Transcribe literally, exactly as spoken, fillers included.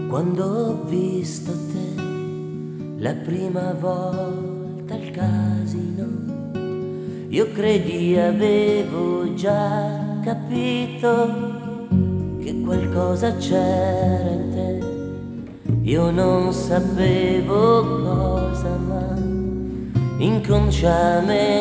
Quando ho visto te la prima volta al casino, io credi avevo già capito che qualcosa c'era in te. Io non sapevo cosa, ma inconsciamente